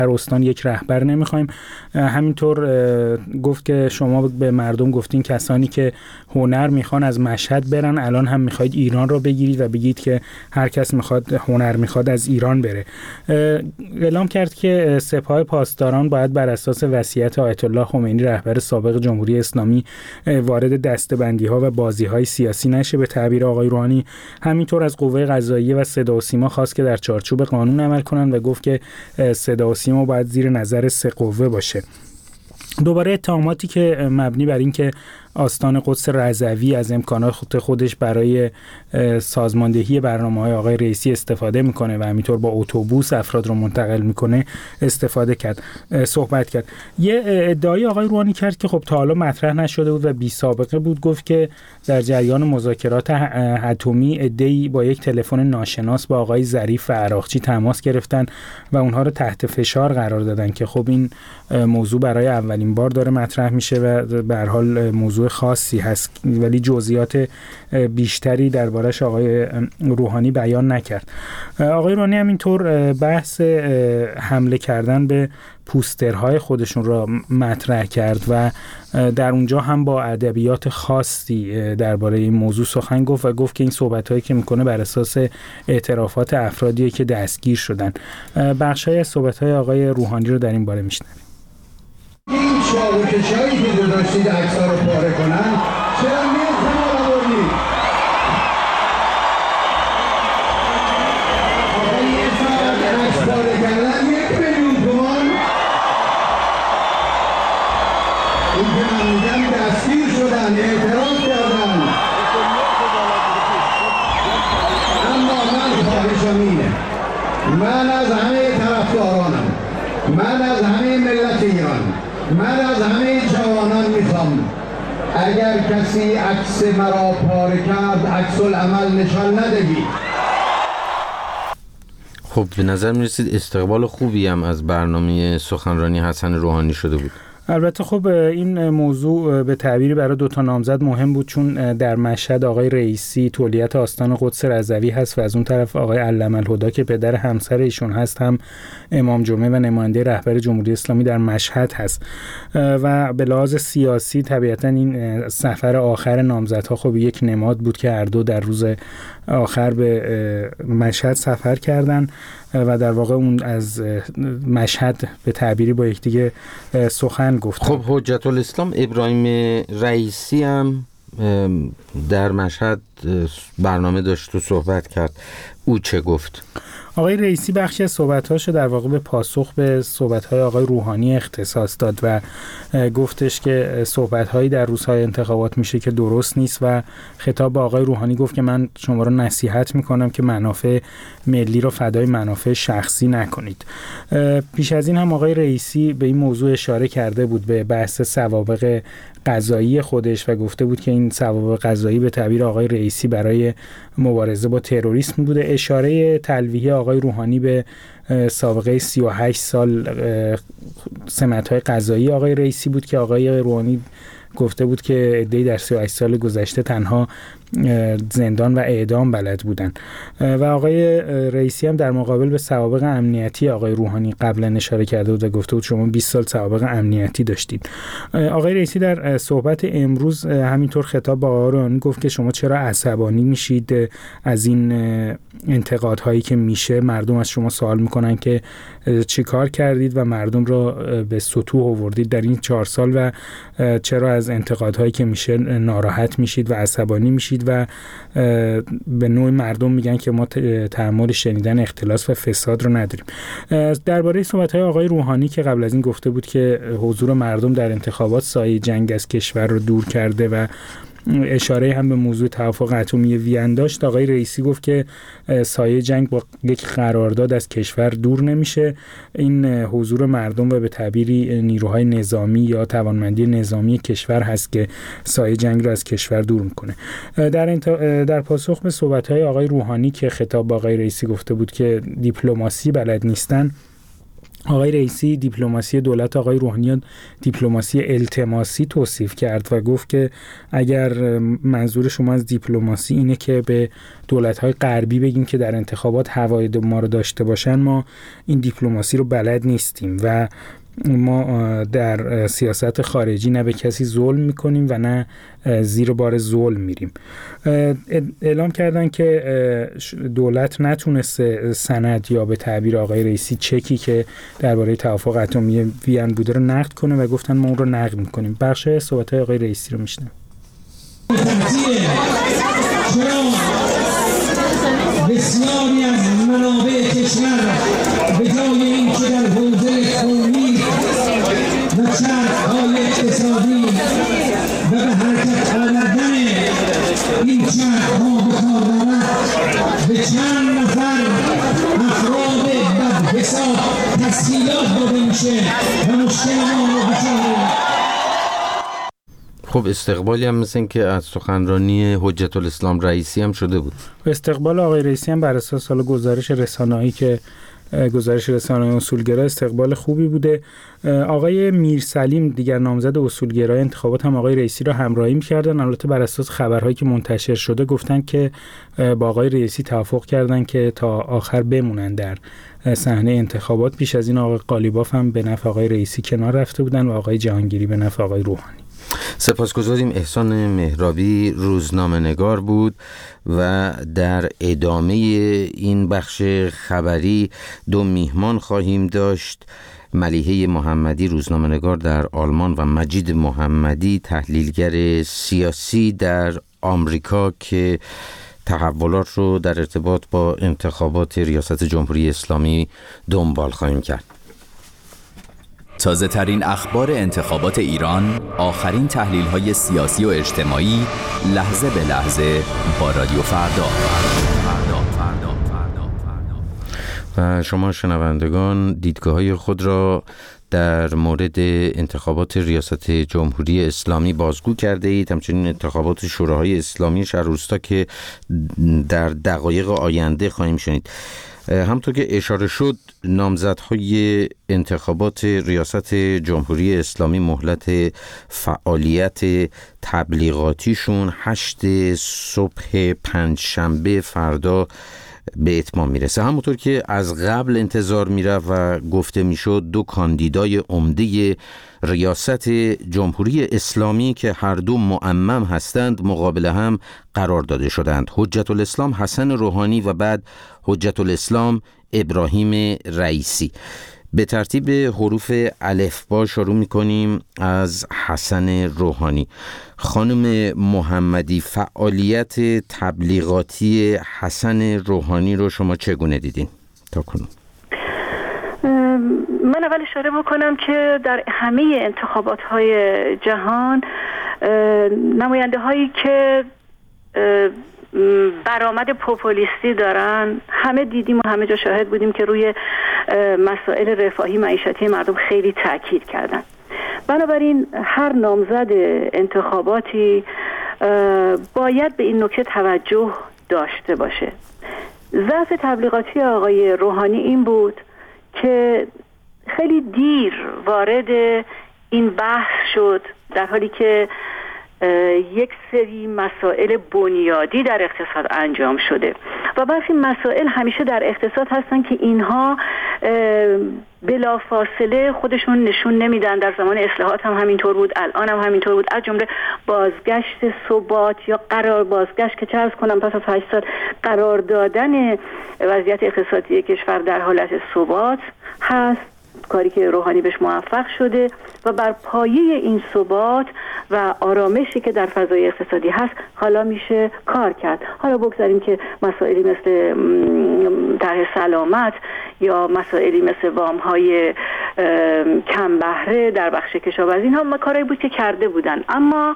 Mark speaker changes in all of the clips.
Speaker 1: در استان یک رهبر نمیخوایم. همینطور گفت که شما به مردم گفتین کسانی که هنر میخوان از مشهد برن، الان هم میخواید ایران رو بگیرید و بگید که هر کس هنر میخواد از ایران بره. اعلام کرد که سپاه پاسداران باید بر اساس وصیت آیت الله خمینی رهبر سابق جمهوری اسلامی وارد دسته‌بندی‌ها و بازی‌های سیاسی نشه به تعبیر آقای روحانی. همینطور از قوه قضاییه و صدا و سیما خواست که در چارچوب قانون عمل کنند و گفت که صدا و سیما باید زیر نظر 3 قوه باشه. دوباره اتهاماتی که مبنی بر این که آستان قدس رضوی از امکانات خودش برای سازماندهی برنامه‌های آقای رئیسی استفاده میکنه و همینطور با اتوبوس افراد رو منتقل میکنه صحبت کرد. یه ادعای آقای روحانی کرد که خب تا حالا مطرح نشده بود و بی سابقه بود. گفت که در جریان مذاکرات اتمی عده‌ای با یک تلفن ناشناس با آقای ظریف و عراقچی تماس گرفتن و اونها رو تحت فشار قرار دادن که خب این موضوع برای اولین بار داره مطرح میشه و به هر حال موضوع خاصی هست، ولی جزئیات بیشتری دربارش آقای روحانی بیان نکرد. آقای روحانی همینطور بحث حمله کردن به پوسترهای خودشون را مطرح کرد و در اونجا هم با ادبیات خاصی درباره این موضوع سخن گفت و گفت که این صحبت‌هایی که میکنه بر اساس اعترافات افرادیه که دستگیر شدن. بخش‌های از صحبت‌های آقای روحانی رو در این باره میشنویم.
Speaker 2: این چاوکشایی که گذاشتید عکس‌ها رو پاره کنن، چرا نمی‌تونید آوردید؟ آقای یه ساعت عکس پاره کردن 1 میلیون تومان. این که من میگم دستگیر شدن، اعتراض کردن. اما من خواهشم اینه، من از همه طرفدارانم، من از همه ملت ایران، من از همه جوانان میخوام اگر کسی عکس مرا پاره کرد عکس العمل نشان ندهید.
Speaker 3: خب به نظر میرسید استقبال خوبی هم از برنامه سخنرانی حسن روحانی شده بود.
Speaker 1: البته خب این موضوع به تعبیری برای 2 نامزد مهم بود، چون در مشهد آقای رئیسی تولیت آستان قدس رضوی هست و از اون طرف آقای علم الهدا که پدر همسر ایشون هست هم امام جمعه و نماینده رهبر جمهوری اسلامی در مشهد هست و به لحاظ سیاسی طبیعتا این سفر آخر نامزدها خب یک نماد بود که هر دو در روز آخر به مشهد سفر کردن و در واقع اون از مشهد به تعبیری با یکدیگه سخن گفت.
Speaker 3: خب حجت الاسلام ابراهیم رئیسی هم در مشهد برنامه داشت و صحبت کرد. او چه گفت؟
Speaker 1: آقای رئیسی بخشی از صحبت‌هاشو در واقع به پاسخ به صحبت‌های آقای روحانی اختصاص داد و گفتش که صحبت‌هایی در روزهای انتخابات میشه که درست نیست و خطاب به آقای روحانی گفت که من شما رو نصیحت میکنم که منافع ملی رو فدای منافع شخصی نکنید. پیش از این هم آقای رئیسی به این موضوع اشاره کرده بود، به بحث سوابق قضایی خودش و گفته بود که این سوابق قضایی به تعبیر آقای رئیسی برای مبارزه با تروریسم بوده. اشاره تلویحی آقای روحانی به سابقه 38 سال سمت‌های قضایی آقای رئیسی بود که آقای روحانی گفته بود که عده‌ای در 38 سال گذشته تنها زندان و اعدام بلد بودن و آقای رئیسی هم در مقابل به سوابق امنیتی آقای روحانی قبلا اشاره کرده بود و گفته بود شما 20 سال سوابق امنیتی داشتید. آقای رئیسی در صحبت امروز همینطور خطاب به آقای روحانی گفت که شما چرا عصبانی میشید از این انتقادهایی که میشه؟ مردم از شما سوال میکنن که چی کار کردید و مردم را به سطوح آوردید در این 4 سال و چرا از انتقادهایی که میشه ناراحت میشید و عصبانی میشید و به نوع مردم میگن که ما تحمل شنیدن اختلاس و فساد رو نداریم. درباره صحبت‌های آقای روحانی که قبل از این گفته بود که حضور مردم در انتخابات سایه جنگ از کشور رو دور کرده و اشاره هم به موضوع توافق اتمی وین داشت، آقای رئیسی گفت که سایه جنگ با یک قرارداد از کشور دور نمیشه. این حضور مردم و به تعبیری نیروهای نظامی یا توانمندی نظامی کشور هست که سایه جنگ رو از کشور دور میکنه. در پاسخ به صحبت‌های آقای روحانی که خطاب به آقای رئیسی گفته بود که دیپلماسی بلد نیستن، آقای رئیسی دیپلماسی دولت آقای روحانی دیپلماسی التماسی توصیف کرد و گفت که اگر منظور شما از دیپلماسی اینه که به دولت‌های غربی بگیم که در انتخابات هوای ما رو داشته باشن، ما این دیپلماسی رو بلد نیستیم و ما در سیاست خارجی نه به کسی ظلم میکنیم و نه زیر بار ظلم میریم. اعلام کردن که دولت نتونسته سند یا به تعبیر آقای رئیسی چکی که درباره توافق اتمی وین بوده رو نقد کنه و گفتن ما اون رو نقد میکنیم. بخش صحبت‌های آقای رئیسی رو میشنیم.
Speaker 4: بسیاری از منابع کشور به جای این که در حوزه قومی و چرخ‌های اقتصادی و به حرکت آوردن این چرخ‌ها به کار برد، به چند نفر افراد بدحساب تسهیلات داده میشه و مشکل ما رو بچاره.
Speaker 3: خب استقبالی هم مثل این که از سخنرانی حجت الاسلام رئیسی هم شده بود.
Speaker 1: استقبال آقای رئیسی هم بر اساس سال گزارش رسانه‌ای که گزارش رسانه‌های اصولگرا استقبال خوبی بوده. آقای میرسلیم دیگر نامزد اصولگرای انتخابات هم آقای رئیسی را همراهی می‌کردن. البته بر اساس خبرهایی که منتشر شده گفتن که با آقای رئیسی توافق کردن که تا آخر بمونن در صحنه انتخابات. پیش از این آقای قالیباف هم به نفع آقای رئیسی کنار رفته بودن و آقای جهانگیری به نفع آقای روحانی.
Speaker 3: سپاسگزاریم. احسان مهرابی روزنامه‌نگار بود و در ادامه این بخش خبری 2 میهمان خواهیم داشت. ملیحه محمدی روزنامه‌نگار در آلمان و مجید محمدی تحلیلگر سیاسی در آمریکا که تحولات رو در ارتباط با انتخابات ریاست جمهوری اسلامی دنبال خواهیم کرد.
Speaker 5: تازه ترین اخبار انتخابات ایران، آخرین تحلیل های سیاسی و اجتماعی، لحظه به لحظه با رادیو فردا.
Speaker 3: و شما شنوندگان دیدگاه‌های خود را در مورد انتخابات ریاست جمهوری اسلامی بازگو کرده اید. همچنین انتخابات شوراهای اسلامی شهر روستا که در دقایق آینده خواهیم شنید. همطور که اشاره شد نامزدهای انتخابات ریاست جمهوری اسلامی مهلت فعالیت تبلیغاتیشون 8 صبح پنجشنبه فردا به اتمام میرسه. همونطور که از قبل انتظار میرفت و گفته میشد 2 کاندیدای عمده ریاست جمهوری اسلامی که هر دو معمم هستند مقابل هم قرار داده شدند. حجت الاسلام حسن روحانی و بعد حجت الاسلام ابراهیم رئیسی. به ترتیب حروف الفبا شروع میکنیم از حسن روحانی. خانم محمدی، فعالیت تبلیغاتی حسن روحانی رو شما چگونه دیدین تا کنون؟
Speaker 6: من اول اشاره بکنم که در همه انتخابات‌های جهان نماینده هایی که برآمد پوپولیستی دارن همه دیدیم و همه جا شاهد بودیم که روی مسائل رفاهی معیشتی مردم خیلی تاکید کردن. بنابراین هر نامزد انتخاباتی باید به این نکته توجه داشته باشه. ضعف تبلیغاتی آقای روحانی این بود که خیلی دیر وارد این بحث شد، در حالی که یک سری مسائل بنیادی در اقتصاد انجام شده و برخی مسائل همیشه در اقتصاد هستن که اینها بلافاصله خودشون نشون نمیدن. در زمان اصلاحات هم همینطور بود، الان هم همینطور بود، از جمله بازگشت ثبات یا قرار بازگشت که چه عرض کنم پس از 8 سال قرار دادن وضعیت اقتصادی کشور در حالت ثبات هست، کاری که روحانی بهش موفق شده و بر پایه این ثبات و آرامشی که در فضای اقتصادی هست حالا میشه کار کرد. حالا بگذاریم که مسائلی مثل طرح سلامت یا مسائلی مثل وام‌های کم بهره در بخش کشاورزی، اینها کارایی بود که کرده بودن، اما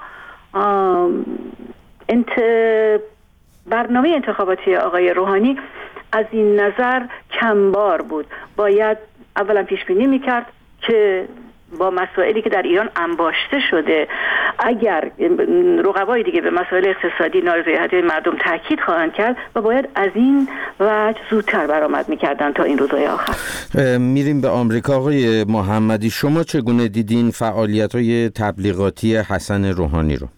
Speaker 6: برنامه انتخاباتی آقای روحانی از این نظر کمبار بود. باید اولا پیش بینی میکرد که با مسائلی که در ایران انباشته شده اگر رقبای دیگه به مسائل اقتصادی نارضایتی مردم تاکید خواهند کرد و باید از این وجه زودتر برآمد میکردن تا این روزهای آخر.
Speaker 3: میریم به آمریکا. آقای محمدی، شما چگونه دیدین فعالیت‌های تبلیغاتی حسن روحانی رو؟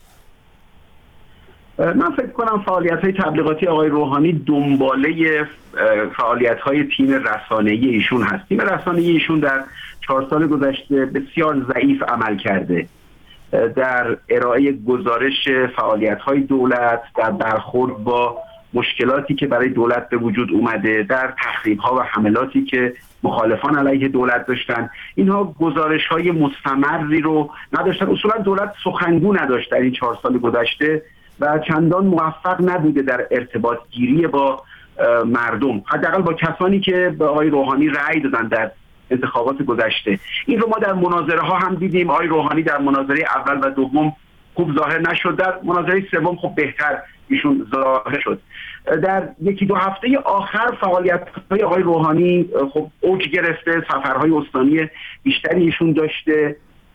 Speaker 7: من فکر کنم فعالیت‌های تبلیغاتی آقای روحانی دنباله فعالیت‌های تیم رسانه‌ای ایشون هست. تیم رسانه‌ای ایشون در 4 سال گذشته بسیار ضعیف عمل کرده در ارائه گزارش فعالیت‌های دولت، در برخورد با مشکلاتی که برای دولت به وجود اومده، در تخریب‌ها و حملاتی که مخالفان علیه دولت داشتن. اینها گزارش‌های مستمری رو نداشتن. اصولا دولت سخنگو نداشت در این 4 سال گذشته و چندان موفق نبوده در ارتباط گیری با مردم، حداقل با کسانی که به آقای روحانی رأی دادن در انتخابات گذشته. این رو ما در مناظره ها هم دیدیم. آقای روحانی در مناظره اول و دوم خوب ظاهر نشد، در مناظره سوم خب بهتر ایشون ظاهر شد. در 1-2 هفته آخر فعالیت‌های آقای روحانی خب اوج گرفته، سفرهای استانی بیشتری ایشون داشته،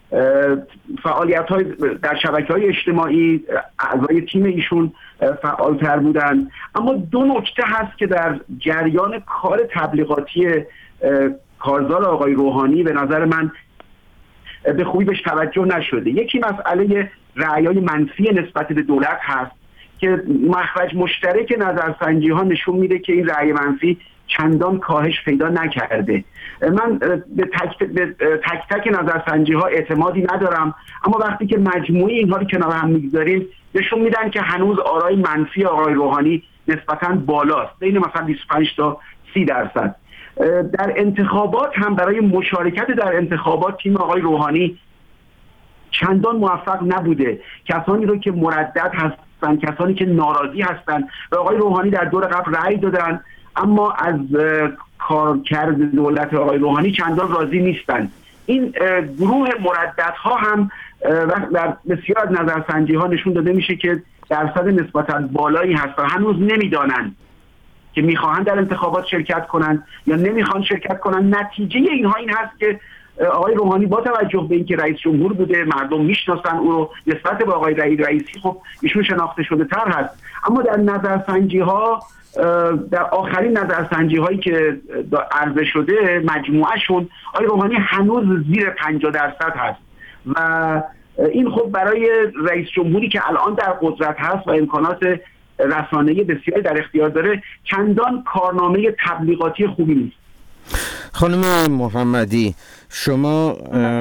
Speaker 7: فعالیت‌های در شبکه‌های اجتماعی اعضای تیم ایشون فعال‌تر بودن. اما 2 نکته هست که در جریان کار تبلیغاتی کارزار آقای روحانی به نظر من به خوبی بهش توجه نشده. یکی مسئله رأی‌های منفی نسبت به دولت هست که مخرج مشترک نظرسنجی‌ها نشون میده که این رأی منفی چندان کاهش پیدا نکرده. من به تک تک نظرسنجی‌ها اعتمادی ندارم، اما وقتی که مجموعی اینها رو کنار هم می‌گذاریم نشون میدن که هنوز آرای منفی آقای روحانی نسبتاً بالاست، بین مثلا 25 تا 30%. در انتخابات هم برای مشارکت در انتخابات تیم آقای روحانی چندان موفق نبوده. کسانی رو که مردد هستن، کسانی که ناراضی هستن و آقای روحانی در دور قبل رأی دادن اما از کارکرد دولت آقای روحانی چندان راضی نیستن. این گروه مرددها هم در بسیار از نظرسنجی‌ها نشون داده میشه که درصد نسبتاً بالایی هست و هنوز نمیدانن که میخواهند در انتخابات شرکت کنند یا نمیخوان شرکت کنند. نتیجه اینها این هست که آقای روحانی با توجه به اینکه رئیس جمهور بوده، مردم میشناسن او رو، نسبت به آقای رئیسی خب ایشون شناخته شده تر هست، اما در نظرسنجی‌ها، در آخرین نظرسنجی‌هایی که عرضه شده مجموعهشون آقای روحانی هنوز زیر 50% هست و این خب برای رئیس جمهوری که الان در قدرت هست و امکانات رسانه‌ای بسیاری در اختیار داره چندان کارنامه تبلیغاتی خوبی نیست.
Speaker 3: خانم محمدی، شما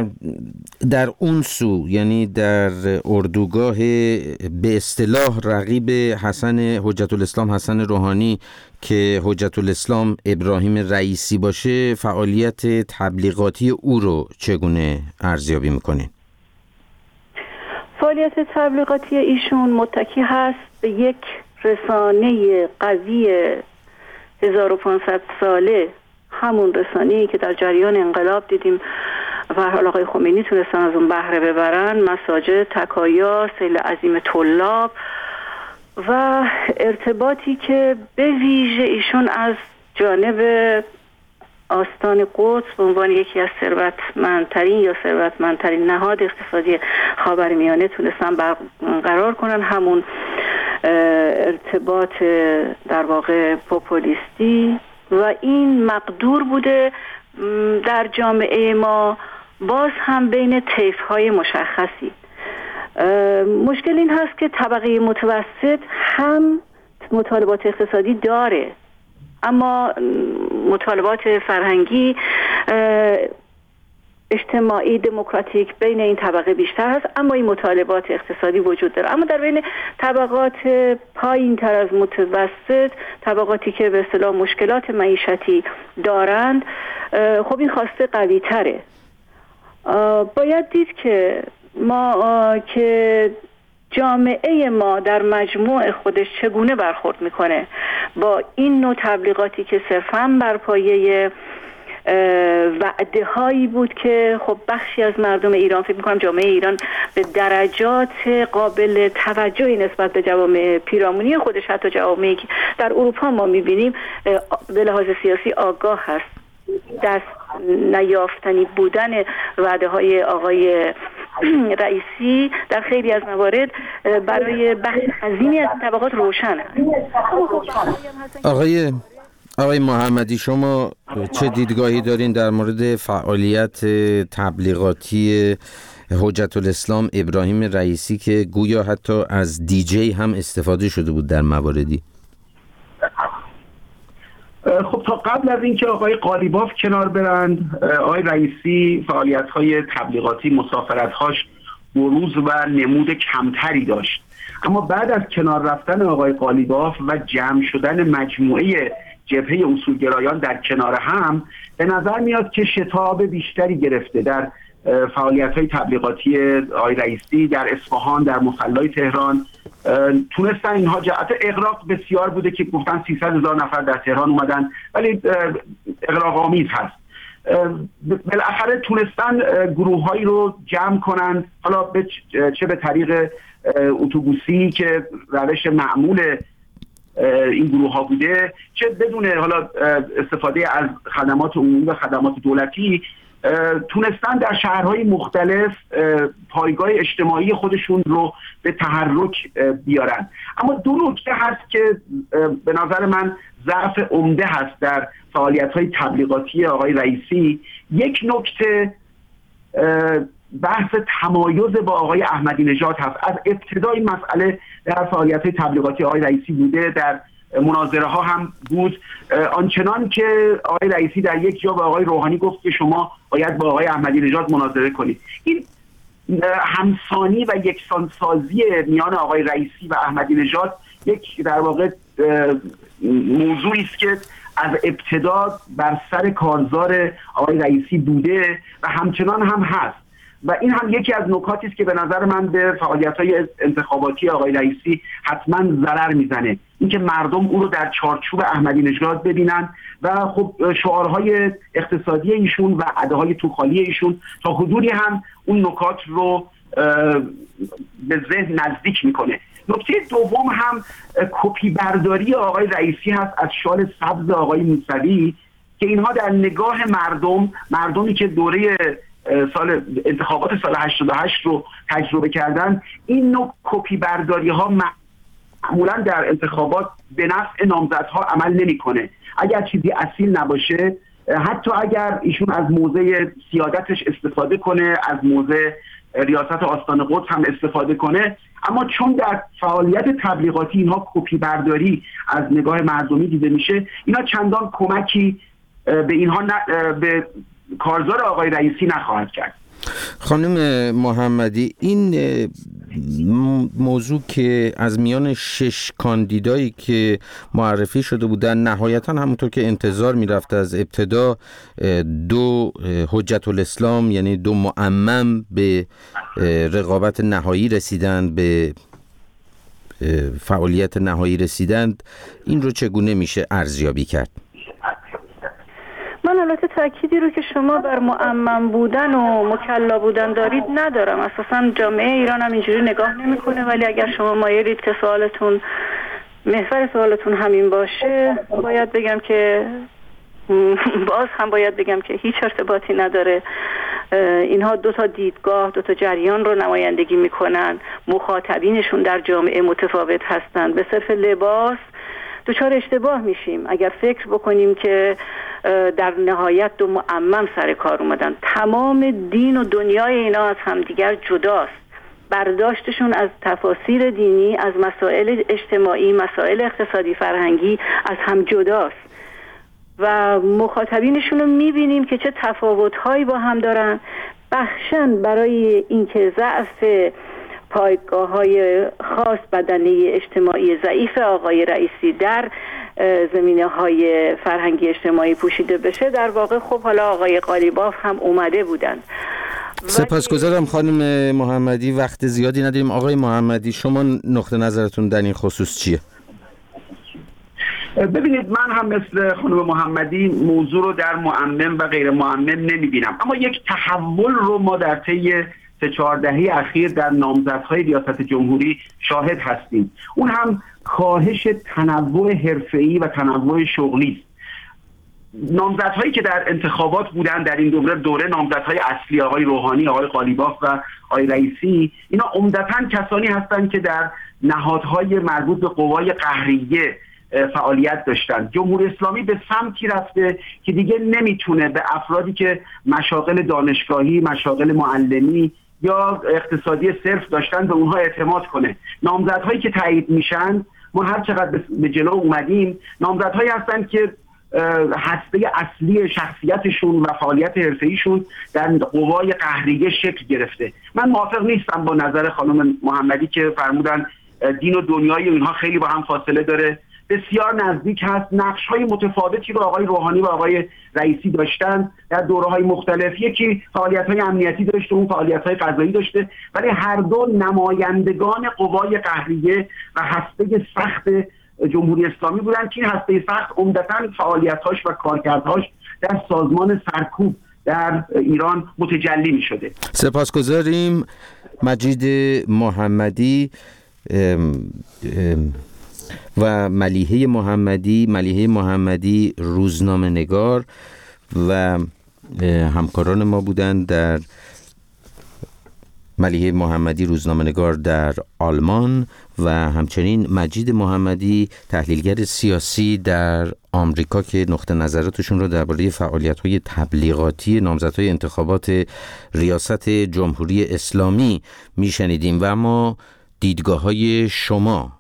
Speaker 3: در اون سو، یعنی در اردوگاه به اصطلاح رقیب حجت الاسلام حسن روحانی که حجت الاسلام ابراهیم رئیسی باشه، فعالیت تبلیغاتی او رو چگونه ارزیابی میکنین؟
Speaker 6: فعالیت تبلیغاتی ایشون متکی هست به یک رسانه قوی 1500 ساله، همون رسانه‌ای که در جریان انقلاب دیدیم و حال آقای خمینی تونستن از اون بهره ببرن، مساجد، تکایا، سیل عظیم طلاب و ارتباطی که به ویژه ایشون از جانب آستان قدس به عنوان یکی از ثروتمندترین یا ثروتمندترین نهاد اقتصادی خاورمیانه تونستن برقرار کنن، همون ارتباط در واقع پوپولیستی و این مقدور بوده در جامعه ما باز هم بین طیف‌های مشخصی. مشکل این هست که طبقه متوسط هم مطالبات اقتصادی داره، اما مطالبات فرهنگی، اجتماعی، دموکراتیک بین این طبقه بیشتر هست، اما این مطالبات اقتصادی وجود داره. اما در بین طبقات پایین تر از متوسط، طبقاتی که به اصطلاح مشکلات معیشتی دارند، خب این خواسته قوی تره. باید دید که ما که جامعه ما در مجموع خودش چگونه برخورد میکنه با این نوع تبلیغاتی که صرفاً بر پایه وعده هایی بود که خب بخشی از مردم ایران، فکر میکنم جامعه ایران به درجات قابل توجهی نسبت به جوامع پیرامونی خودش، حتی جوامعی که در اروپا ما میبینیم به لحاظ سیاسی آگاه هست، دست نیافتنی بودن وعده های آقای رئیسی در خیلی از موارد برای بخش عظیمی از طبقات روشن است.
Speaker 3: آقای محمدی، شما چه دیدگاهی دارین در مورد فعالیت تبلیغاتی حجت الاسلام ابراهیم رئیسی که گویا حتی از دیجی هم استفاده شده بود در مواردی؟
Speaker 7: خب تا قبل از اینکه آقای قالیباف کنار برند، آقای رئیسی فعالیت‌های تبلیغاتی مسافرت‌هاش بروز و نمود کمتری داشت، اما بعد از کنار رفتن آقای قالیباف و جمع شدن مجموعه جبهه اصولگرایان در کنار هم، به نظر میاد که شتاب بیشتری گرفته در فعالیت‌های تبلیغاتی آقای رئیسی در اصفهان، در مصلی تهران. تونستن اینها جهت اغراق بسیار بوده که گفتن 300,000 نفر در تهران اومدن، ولی اغراق آمیز هست. بالاخره تونستن گروه‌هایی رو جمع کنند، حالا چه به طریق اتوبوسی که روش معمول این گروه ها بوده، چه بدون حالا استفاده از خدمات عمومی و خدمات دولتی، تونستن در شهرهای مختلف پایگاه اجتماعی خودشون رو به تحرک بیارن. اما دو نکته هست که به نظر من ضعف عمده هست در فعالیت‌های تبلیغاتی آقای رئیسی. یک نکته بحث تمایز با آقای احمدی نژاد هست. از ابتدای مسئله در فعالیت‌های تبلیغاتی آقای رئیسی بوده، در مناظره ها هم بود، آنچنان که آقای رئیسی در یک جا به آقای روحانی گفت که شما باید با آقای احمدی نژاد مناظره کنید. این همسانی و یکسانسازی میان آقای رئیسی و احمدی نژاد یک در واقع موضوعی است که از ابتدا بر سر کارزار آقای رئیسی بوده و همچنان هم هست و این هم یکی از نکاتی است که به نظر من به فعالیت‌های انتخاباتی آقای رئیسی حتما ضرر میزنه، اینکه مردم او رو در چارچوب احمدی نژاد ببینن و خب شعارهای اقتصادی ایشون و ادعاهای توخالی ایشون تا حدودی هم اون نکات رو به ذهن نزدیک میکنه. نکته دوم هم کپی برداری آقای رئیسی هست از شال سبز آقای موسوی که اینها در نگاه مردمی که دوره انتخابات سال 88 رو تجربه کردن، این نوع کپی برداری ها معمولا در انتخابات به نفع نامزدها عمل نمیکنه. اگر چیزی اصیل نباشه، حتی اگر ایشون از موضع سیادتش استفاده کنه، از موضع ریاست آستان قدس هم استفاده کنه، اما چون در فعالیت تبلیغاتی اینها کپی برداری از نگاه مردمی دیده میشه، اینا چندان کمکی به اینها به کارزار آقای رئیسی نخواهد کرد.
Speaker 3: خانم محمدی، این موضوع که از میان 6 کاندیدایی که معرفی شده بودن نهایتا همونطور که انتظار میرفت از ابتدا 2 حجت الاسلام یعنی 2 معمم به رقابت نهایی رسیدند، به فعالیت نهایی رسیدند، این رو چگونه میشه ارزیابی کرد؟
Speaker 6: من البته تأکیدی رو که شما بر معمم بودن و مکلا بودن دارید ندارم. اساسا جامعه ایران هم اینجوری نگاه نمیکنه، ولی اگر شما مایلید که محور سوالتون همین باشه، باید بگم که هیچ ارتباطی نداره. اینها 2 تا دیدگاه، 2 تا جریان رو نمایندگی میکنن، مخاطبینشون در جامعه متفاوت هستند. به صرف لباس دچار اشتباه میشیم اگر فکر بکنیم که در نهایت 2 معمم سر کار اومدن. تمام دین و دنیای اینا از همدیگر جداست. برداشتشون از تفاسیر دینی، از مسائل اجتماعی، مسائل اقتصادی فرهنگی از هم جداست و مخاطبینشون رو میبینیم که چه تفاوت‌هایی با هم دارن. بخشن برای اینکه ضعف پایگاه‌های خاص بدنه اجتماعی ضعیف آقای رئیسی در زمینه‌های فرهنگی اجتماعی پوشیده بشه. در واقع خب حالا آقای قالیباف هم اومده بودند.
Speaker 3: سپاسگزارم خانم محمدی، وقت زیادی نداریم. آقای محمدی، شما نقطه نظرتون در این خصوص چیه؟
Speaker 7: ببینید، من هم مثل خانم محمدی موضوع رو در معمم و غیر معمم نمی‌بینم، اما یک تحول رو ما در طی 3-4 دهه اخیر در نامزدهای ریاست جمهوری شاهد هستیم. اون هم کاهش تنوع حرفه‌ای و تنوع شغلی است. نامزدهایی که در انتخابات بودن در این دوره نامزدهای اصلی آقای روحانی، آقای قالیباف و آقای رئیسی، اینا عمدتاً کسانی هستند که در نهادهای مربوط به قوای قهریه فعالیت داشتن. جمهوری اسلامی به سمتی رفته که دیگه نمیتونه به افرادی که مشاغل دانشگاهی، مشاغل معلمی یا اقتصادی صرف داشتن به اونها اعتماد کنه. نامزدهایی که تایید میشن، ما هر چقدر به جلو اومدیم، نامزدهایی هستن که هسته اصلی شخصیتشون و فعالیت حرفه‌ایشون در قوای قهریه شکل گرفته. من موافق نیستم با نظر خانم محمدی که فرمودن دین و دنیای اینها خیلی با هم فاصله داره، بسیار نزدیک هست. نقش‌های متفاوتی رو آقای روحانی و آقای رئیسی داشتن در دوره‌های مختلف. یکی فعالیت‌های امنیتی داشته، اون فعالیت‌های قضایی داشته، ولی هر دو نمایندگان قوای قهریه و هسته سخت جمهوری اسلامی بودن که این هسته سخت عمدتاً فعالیت‌هاش و کارکردهاش در سازمان سرکوب در ایران متجلی می‌شده.
Speaker 3: سپاسگزاریم. مجید محمدی و ملیحه محمدی روزنامه‌نگار و همکاران ما بودند. در ملیحه محمدی روزنامه‌نگار در آلمان و همچنین مجید محمدی تحلیلگر سیاسی در آمریکا که نقطه نظراتشون رو درباره فعالیت‌های تبلیغاتی نامزدهای انتخابات ریاست جمهوری اسلامی میشنیدیم. و اما دیدگاه‌های شما.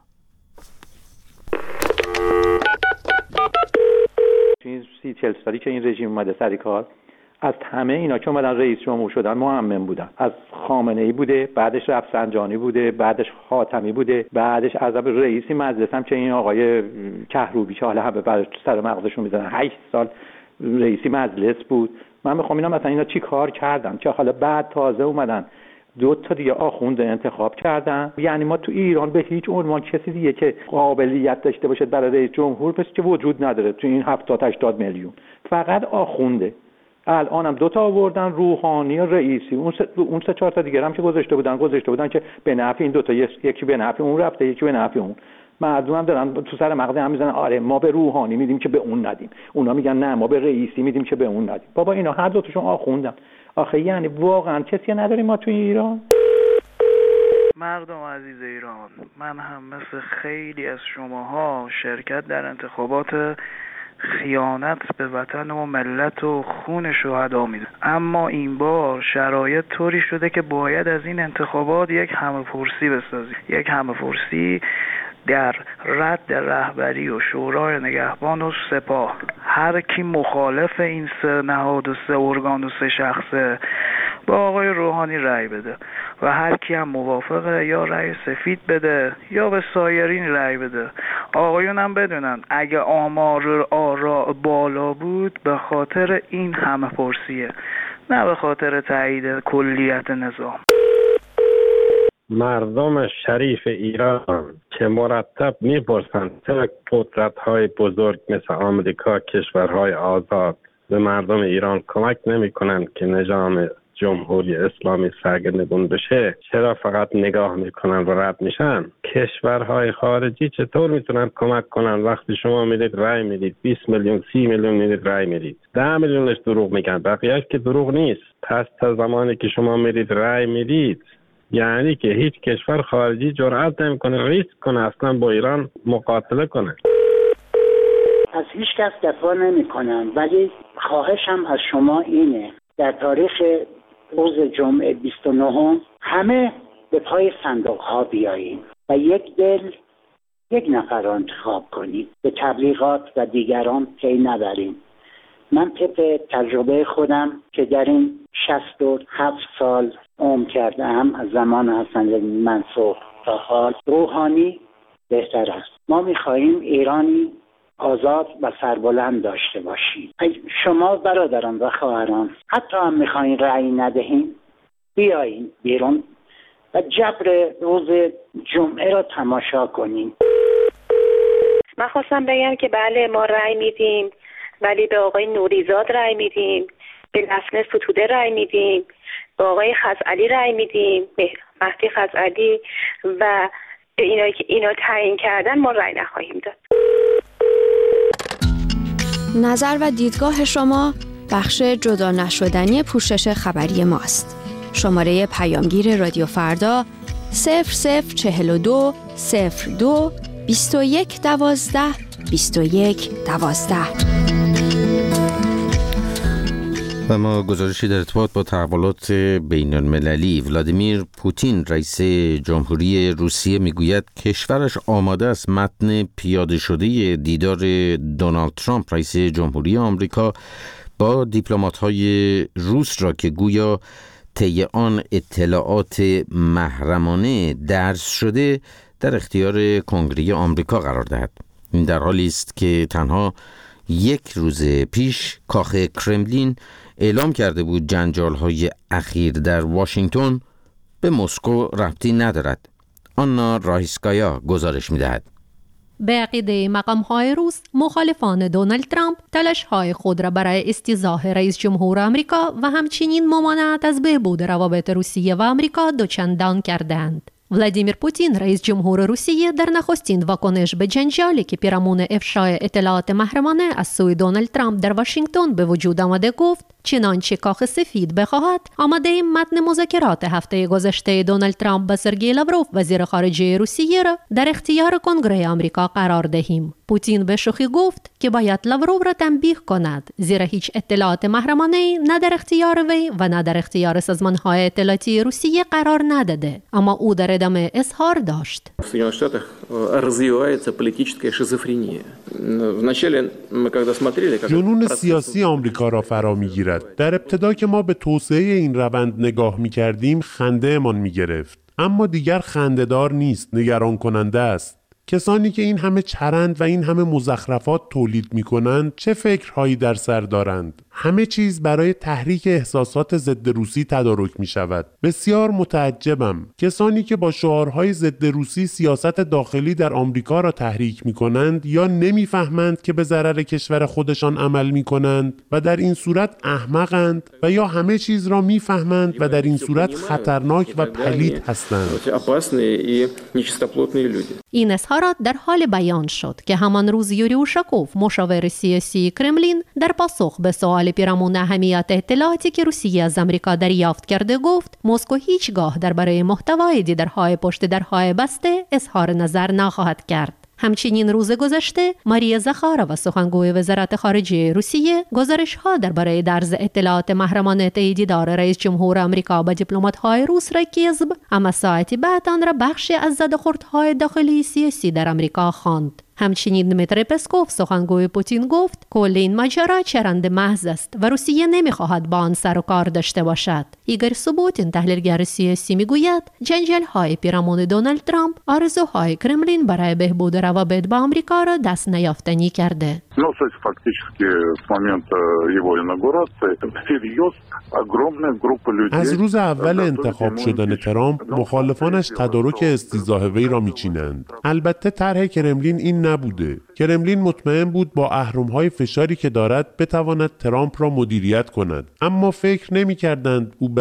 Speaker 8: 30-40 سالی که این رژیم اومده سر کار، از همه اینا که اومدن رئیس جمهور شدن معمم بودن. از خامنه‌ای بوده، بعدش رفسنجانی بوده، بعدش خاتمی بوده، بعدش از رئیسی مجلس هم که این آقای کهروبی که حالا همه بعدش سر مغزشون میزنن 8 سال رئیسی مجلس بود. من میخوام اینا مثلا اینا چی کار کردن که حالا بعد تازه اومدن 2 تا دیگه آخوند انتخاب کردن. یعنی ما تو ایران به هیچ عنوان کسی دیگه که قابلیت داشته باشه برای رئیس جمهور پس که وجود نداره تو این 70-80 میلیون. فقط آخونده. الانم 2 تا آوردن، روحانی و رئیسی. اون 3-4 تا دیگه هم که گذاشته بودن که به نفع این 2 تا، یکی به نفع اون رفته، یکی به نفع اون. مردم هم دارن تو سر مغز هم میزنن آره ما به روحانی میدیم که به اون ندیم، اونا میگن نه ما به رئیسی میدیم که به اون ندیم. بابا اینا هر دو تاشون آخوندن. آخه یعنی واقعا کسی نداریم ما تو ایران؟
Speaker 9: مردم عزیز ایران، من هم مثل خیلی از شماها شرکت در انتخابات خیانت به وطن و ملت و خون شهدا میده، اما این بار شرایط طوری شده که باید از این انتخابات یک همه‌پرسی بسازی، یک همه‌پرسی در رد رهبری و شورای نگهبان و سپاه. هر کی مخالف این 3 نهاد و 3 ارگان و 3 شخصه با آقای روحانی رأی بده و هر کی هم موافقه یا رأی سفید بده یا به سایرین رأی بده. آقایون هم بدونن اگه آمار آرا بالا بود به خاطر این همه پرسیه، نه به خاطر تایید کلیت نظام.
Speaker 10: مردم شریف ایران که مرتب میپرسند چرا قدرت‌های بزرگ مثل آمریکا، کشورهای آزاد به مردم ایران کمک نمی‌کنند که نظام جمهوری اسلامی سرنگون بشه، چرا فقط نگاه میکنن و رد میشن؟ کشورهای خارجی چطور میتونن کمک کنن وقتی شما میرید رای میدید 20 میلیون 30 میلیون میرید رای میدید 10 میلیونش دروغ میگن، بقیه‌اش که دروغ نیست. پس تا زمانی که شما میرید رای میدید یعنی که هیچ کشور خارجی جرئت نمیکنه ریسک کنه اصلا با ایران مقاتله کنه.
Speaker 11: از هیچ کس دفاع نمیکنم، ولی خواهشم از شما اینه در تاریخ روز جمعه 29 همه به پای صندوق ها بیاییم و یک دل یک نفر را انتخاب کنیم، به تبلیغات و دیگران پی نبریم. من طبق تجربه خودم که در این 67 سال عمر کردم از زمان حسن منصور تا حال، روحانی بهتر است. ما می‌خواهیم ایرانی آزاد و سربلند داشته باشیم. شما برادران و خواهران حتی هم می‌خواهید رأی ندهیم، بیایید بیرون و جبر روز جمعه را تماشا کنیم.
Speaker 12: من خواستم بگم که بله ما رأی میدیم، ولی به آقای نوریزاد رأی میدیم، به نسل ستوده رأی میدیم، به آقای خزعلی رأی میدیم، به مهدی خزعلی و به اینایی که اینا تعیین کردن ما رأی نخواهیم داد.
Speaker 13: نظر و دیدگاه شما بخش جدا نشدنی پوشش خبری ماست. شماره پیامگیر رادیو فردا 0042 02 21 12 21 12.
Speaker 3: و ما گزارشی در ارتباط با تحولات بین المللی. ولادیمیر پوتین رئیس جمهوری روسیه میگوید کشورش آماده است متن پیاده شده دیدار دونالد ترامپ رئیس جمهوری آمریکا با دیپلمات‌های روس را که گویا طی آن اطلاعات محرمانه درز شده در اختیار کنگره آمریکا قرار دهد. این در حالی است که تنها یک روز پیش کاخ کرملین اعلام کرده بود جنجال‌های اخیر در واشنگتن به مسکو ربطی ندارد. آنا رایسکایا گزارش می‌دهد.
Speaker 14: به عقیده مقام‌های روس، مخالفان دونالد ترامپ تلاش‌های خود را برای استیضاح رئیس جمهور آمریکا و همچنین ممانعت از بهبود روابط روسیه و آمریکا دوچندان کردند. ولادیمیر پوتین رئیس جمهور روسیه در نخستین واکنش به جنجالی که پیرامون افشای اطلاعات محرمانه از سوی دونالد ترامپ در واشنگتن به وجود آمده گفت چنانچه کاخ سفید بخواهد آماده این متن مذاکرات هفته گذشته دونالد ترامپ با سرگئی لاوروف وزیر خارجه روسیه را در اختیار کنگره آمریکا قرار دهیم. پوتین به شوخی گفت که باید لاوروف را تنبیه کند زیرا هیچ اطلاعات محرمانه نه در اختیار وی و نه در اختیار سازمان‌های اطلاعاتی روسیه قرار نداده. اما او در ادامه اظهار داشت
Speaker 15: جنون سیاسی آمریکا را فرا می‌گیرد. در ابتدا که ما به توسعه این روند نگاه می‌کردیم خنده‌مان می‌گرفت، اما دیگر خنده‌دار نیست، نگران کننده است. کسانی که این همه چرند و این همه مزخرفات تولید می‌کنند چه فکرهایی در سر دارند؟ همه چیز برای تحریک احساسات ضد روسی تدارک می‌شود. بسیار متعجبم. کسانی که با شعارهای ضد روسی سیاست داخلی در آمریکا را تحریک می‌کنند یا نمی‌فهمند که به ضرر کشور خودشان عمل می‌کنند و در این صورت احمقند و یا همه چیز را می‌فهمند و در این صورت خطرناک و پلید هستند.
Speaker 14: این اظهارات در حال بیان شد که همان روز یوری اوشاکوف مشاور سیاسی کرملین در پاسخ به سوال پیرامون اهمیت اطلاعاتی که روسیه از آمریکا دریافت کرده گفت مسکو هیچگاه درباره محتوای دیدارهای پشت درهای بسته اظهار نظر نخواهد کرد. همچنین روز گذشته ماریا زخارova سخنگوی وزارت خارجه روسیه گزارش‌ها درباره درز اطلاعات محرمانه طی دیدار رئیس جمهور آمریکا با دیپلمات‌های روس را کذب، اما ساعتی بعد آن را بخشی از زدوخوردهای داخلی سیاسی در آمریکا خواند. همچنین دمیتری پسکوف سخنگوی پوتین گفت کل این ماجرا چرند محض است و روسیه نمیخواهد با آن سر و کار داشته باشد. ایگور سوبوتین تحلیلگر سیاسی میگوید جنجال‌های پیرامون دونالد ترامپ آرزوهای کرملین برای بهبود روابط با آمریکا را دست نیافتنی کرده.
Speaker 15: از روز اول انتخاب شدن ترامپ مخالفانش تدارک استیضاح وی را میچینند. البته طرح کرملین این نبوده. کرملین مطمئن بود با اهرم‌های فشاری که دارد بتواند ترامپ را مدیریت کند، اما فکر نمی‌کردند او